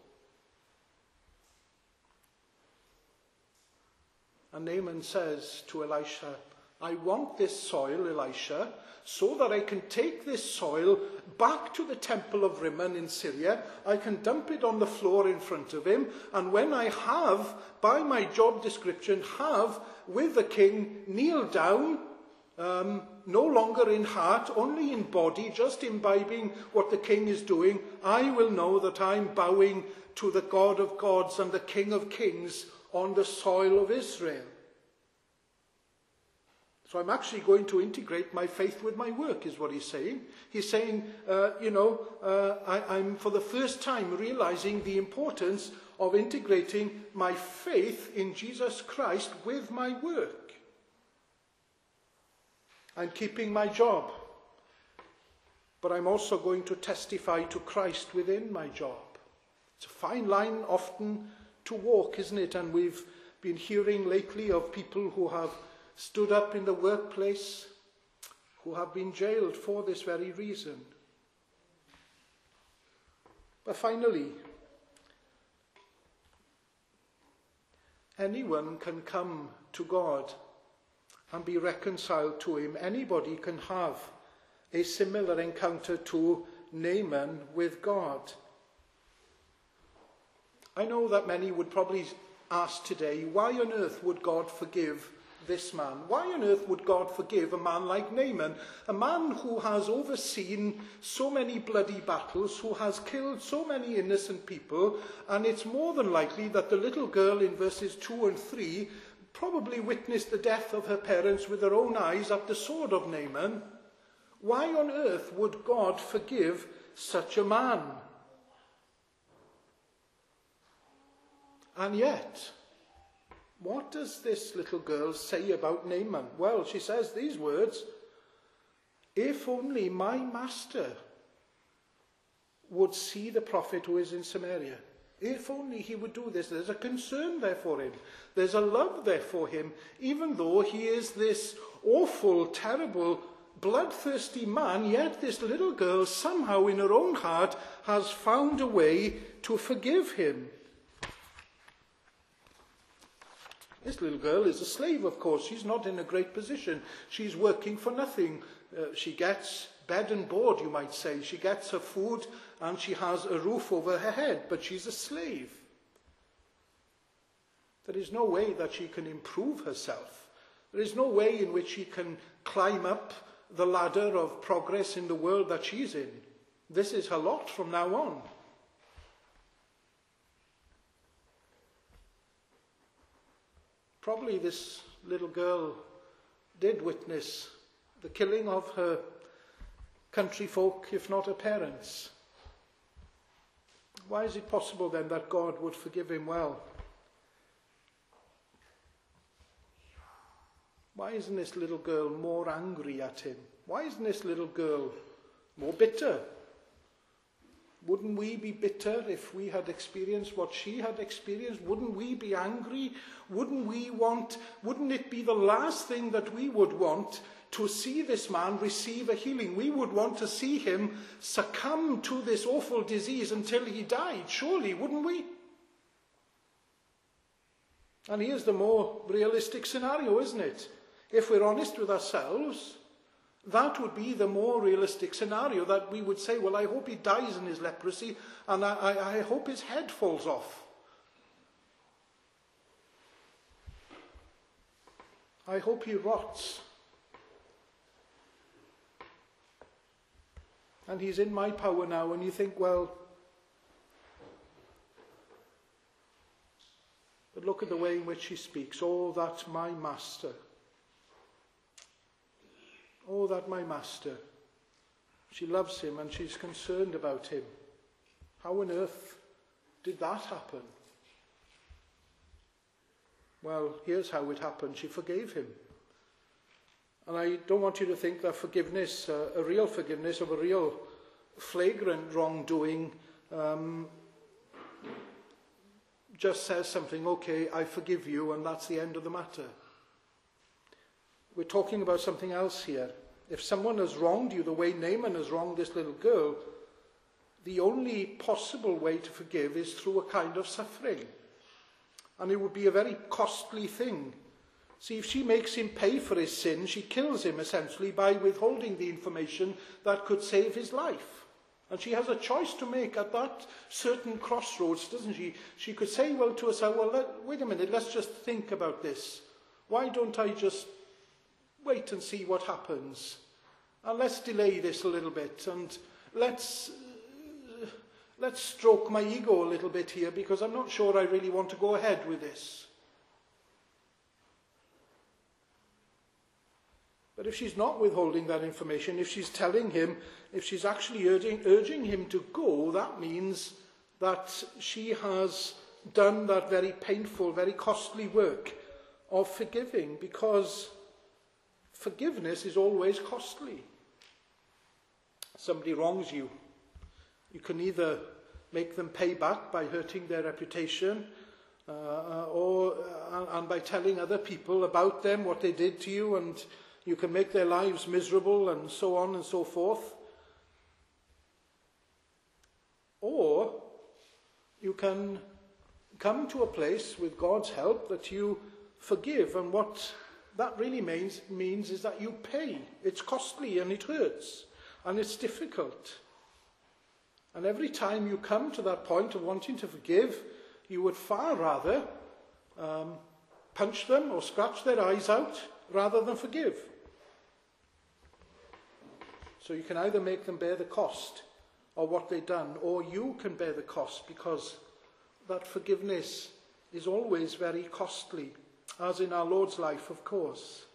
And Naaman says to Elisha, I want this soil, Elisha, so that I can take this soil back to the temple of Rimmon in Syria. I can dump it on the floor in front of him. And when I have, by my job description, have with the king kneel down, um, no longer in heart, only in body, just imbibing what the king is doing, I will know that I'm bowing to the God of gods and the King of kings on the soil of Israel. So I'm actually going to integrate my faith with my work, is what he's saying. He's saying, uh, you know, uh, I, I'm for the first time realizing the importance of integrating my faith in Jesus Christ with my work. I'm keeping my job, but I'm also going to testify to Christ within my job. It's a fine line often to walk, isn't it? And we've been hearing lately of people who have stood up in the workplace, who have been jailed for this very reason. But finally, anyone can come to God and be reconciled to him. Anybody can have a similar encounter to Naaman with God. I know that many would probably ask today, why on earth would God forgive this man? Why on earth would God forgive a man like Naaman? A man who has overseen so many bloody battles, who has killed so many innocent people, and it's more than likely that the little girl in verses two and three probably witnessed the death of her parents with her own eyes at the sword of Naaman. Why on earth would God forgive such a man? And yet, what does this little girl say about Naaman? Well, she says these words, "If only my master would see the prophet who is in Samaria. If only he would do this." There's a concern there for him. There's a love there for him, even though he is this awful, terrible, bloodthirsty man, yet this little girl somehow in her own heart has found a way to forgive him. This little girl is a slave, of course. She's not in a great position. She's working for nothing. Uh, she gets bed and board, you might say. She gets her food and she has a roof over her head, but she's a slave. There is no way that she can improve herself. There is no way in which she can climb up the ladder of progress in the world that she's in. This is her lot from now on. Probably this little girl did witness the killing of her country folk, if not her parents. Why is it possible then that God would forgive him well? Why isn't this little girl more angry at him? Why isn't this little girl more bitter? Wouldn't we be bitter if we had experienced what she had experienced? Wouldn't we be angry? Wouldn't we want, wouldn't it be the last thing that we would want to see this man receive a healing? We would want to see him succumb to this awful disease until he died, surely, wouldn't we? And here's the more realistic scenario, isn't it? If we're honest with ourselves, that would be the more realistic scenario, that we would say, well, I hope he dies in his leprosy, and I, I, I hope his head falls off. I hope he rots. And he's in my power now, and you think, well, but look at the way in which he speaks. Oh, that my master. Oh, that my master. She loves him and she's concerned about him. How on earth did that happen? Well, here's how it happened. She forgave him. And I don't want you to think that forgiveness, uh, a real forgiveness of a real flagrant wrongdoing, um, just says something, okay, I forgive you, and that's the end of the matter. We're talking about something else here. If someone has wronged you the way Naaman has wronged this little girl, the only possible way to forgive is through a kind of suffering. And it would be a very costly thing. See, if she makes him pay for his sin, she kills him essentially by withholding the information that could save his life. And she has a choice to make at that certain crossroads, doesn't she? She could say, well, to herself, well, let, wait a minute, let's just think about this. Why don't I just wait and see what happens? And let's delay this a little bit, and let's uh, let's stroke my ego a little bit here, because I'm not sure I really want to go ahead with this. But if she's not withholding that information, if she's telling him, if she's actually urging, urging him to go, that means that she has done that very painful, very costly work of forgiving, because forgiveness is always costly. Somebody wrongs you. You can either make them pay back by hurting their reputation, uh, or uh, and by telling other people about them, what they did to you, and you can make their lives miserable and so on and so forth. Or you can come to a place with God's help that you forgive, and what that really means, means is that you pay. It's costly and it hurts and it's difficult. And every time you come to that point of wanting to forgive, you would far rather um, punch them or scratch their eyes out rather than forgive. So you can either make them bear the cost of what they've done, or you can bear the cost, because that forgiveness is always very costly, as in our Lord's life, of course.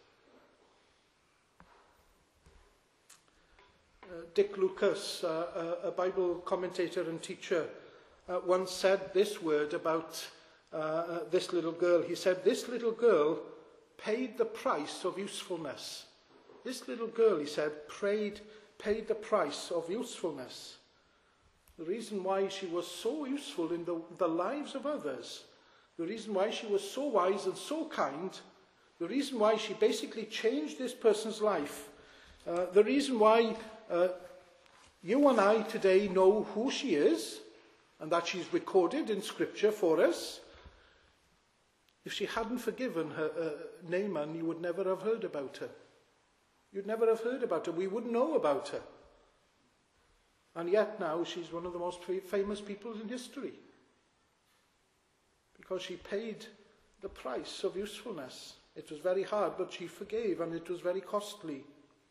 Uh, Dick Lucas, uh, a Bible commentator and teacher, uh, once said this word about uh, uh, this little girl. He said, "This little girl paid the price of usefulness." This little girl, he said, paid, paid the price of usefulness. The reason why she was so useful in the, the lives of others, the reason why she was so wise and so kind, the reason why she basically changed this person's life, uh, the reason why uh, you and I today know who she is, and that she's recorded in Scripture for us. If she hadn't forgiven her, uh, Naaman, you would never have heard about her. You'd never have heard about her. We wouldn't know about her. And yet now she's one of the most famous people in history, because she paid the price of usefulness. It was very hard, but she forgave, and it was very costly.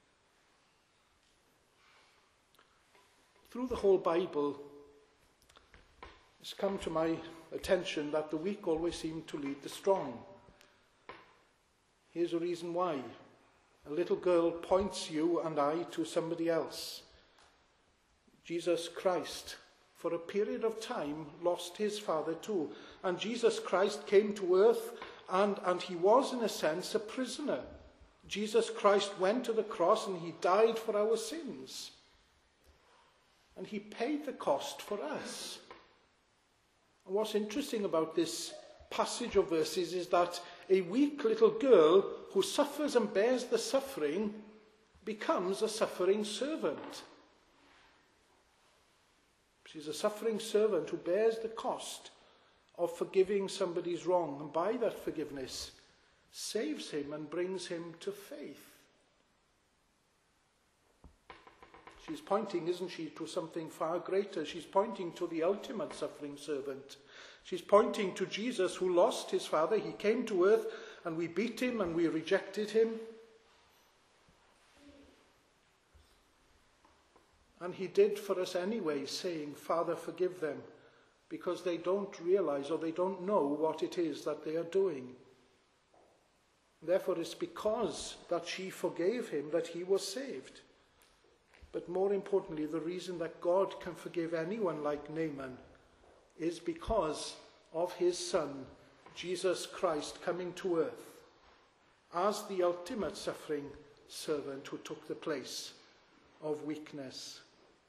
Through the whole Bible, it's come to my attention that the weak always seem to lead the strong. Here's a reason why. A little girl points you and I to somebody else. Jesus Christ, for a period of time, lost his father too. And Jesus Christ came to earth, and, and he was, in a sense, a prisoner. Jesus Christ went to the cross and he died for our sins. And he paid the cost for us. And what's interesting about this passage of verses is that a weak little girl who suffers and bears the suffering becomes a suffering servant. She's a suffering servant who bears the cost of forgiving somebody's wrong, and by that forgiveness saves him and brings him to faith. She's pointing, isn't she, to something far greater. She's pointing to the ultimate suffering servant. She's pointing to Jesus, who lost his father. He came to earth and we beat him and we rejected him. And he did for us anyway, saying, "Father, forgive them, because they don't realize or they don't know what it is that they are doing." Therefore, it's because that she forgave him that he was saved. But more importantly, the reason that God can forgive anyone like Naaman is because of his Son, Jesus Christ, coming to earth as the ultimate suffering servant who took the place of weakness.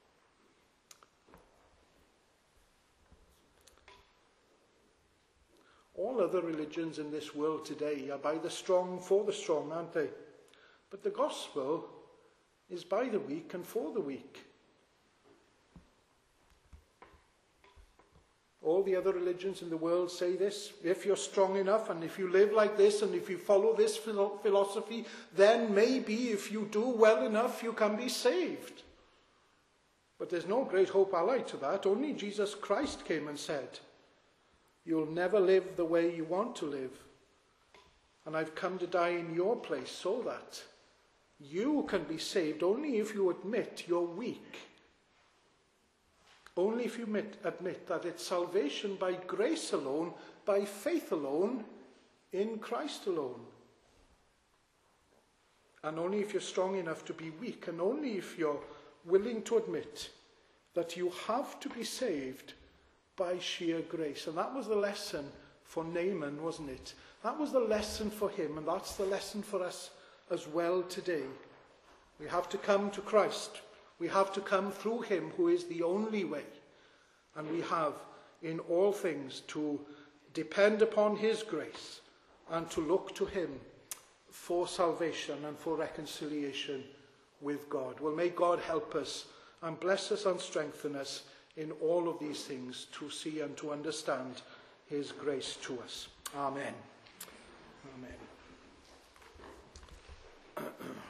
All other religions in this world today are by the strong for the strong, aren't they? But the gospel is by the weak and for the weak. All the other religions in the world say this: if you're strong enough, and if you live like this, and if you follow this philosophy, then maybe if you do well enough, you can be saved. But there's no great hope allied to that. Only Jesus Christ came and said, "You'll never live the way you want to live. And I've come to die in your place so that you can be saved only if you admit you're weak. Only if you admit, admit that it's salvation by grace alone, by faith alone, in Christ alone." and only if you're strong enough to be weak, and only if you're willing to admit that you have to be saved by sheer grace. And that was the lesson for Naaman, wasn't it? That was the lesson for him, and that's the lesson for us as well today. We have to come to Christ. We have to come through him who is the only way. And we have in all things to depend upon his grace and to look to him for salvation and for reconciliation with God. Well, may God help us and bless us and strengthen us in all of these things to see and to understand his grace to us. Amen. Amen.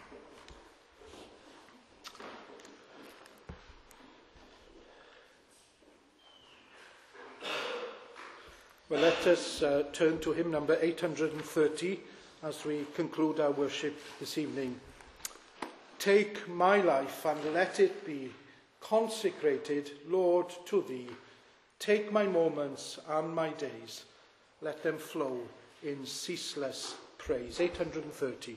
Well, let us uh, turn to hymn number eight hundred thirty as we conclude our worship this evening. Take my life and let it be consecrated, Lord, to thee. Take my moments and my days, let them flow in ceaseless praise. eight hundred thirty.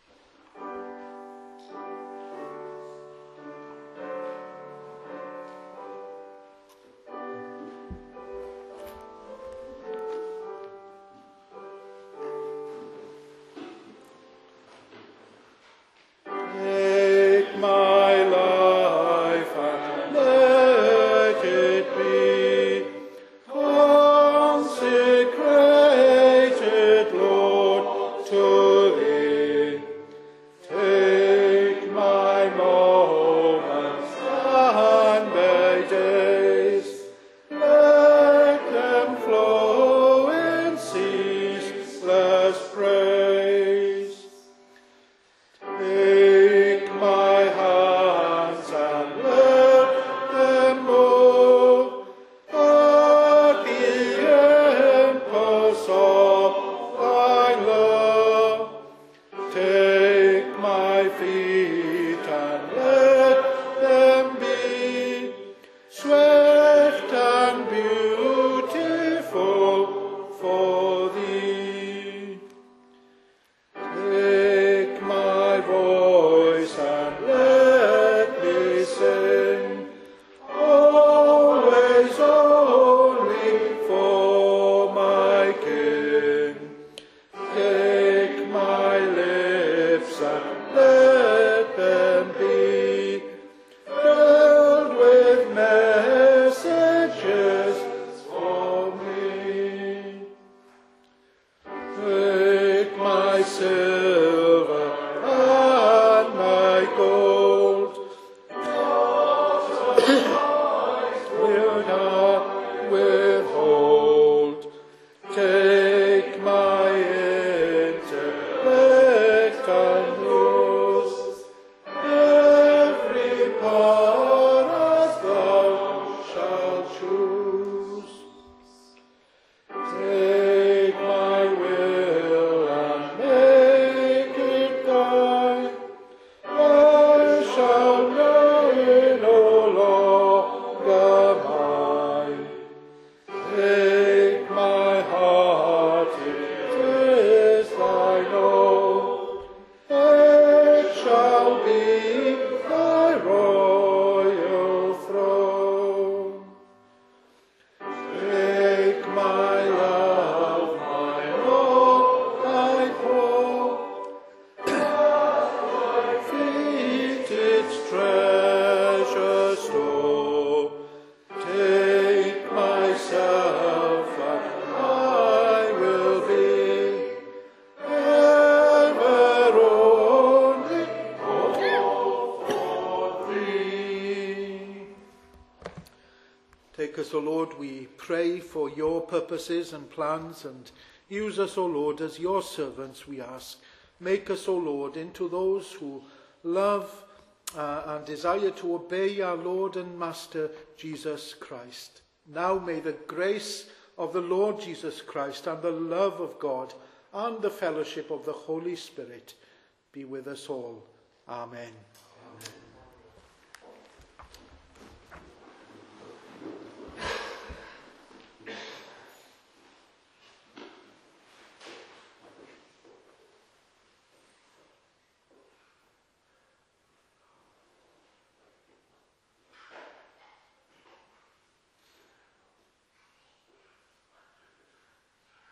Take us, O Lord, we pray, for your purposes and plans, and use us, O Lord, as your servants, we ask. Make us, O Lord, into those who love uh, and desire to obey our Lord and Master, Jesus Christ. Now may the grace of the Lord Jesus Christ and the love of God and the fellowship of the Holy Spirit be with us all. Amen.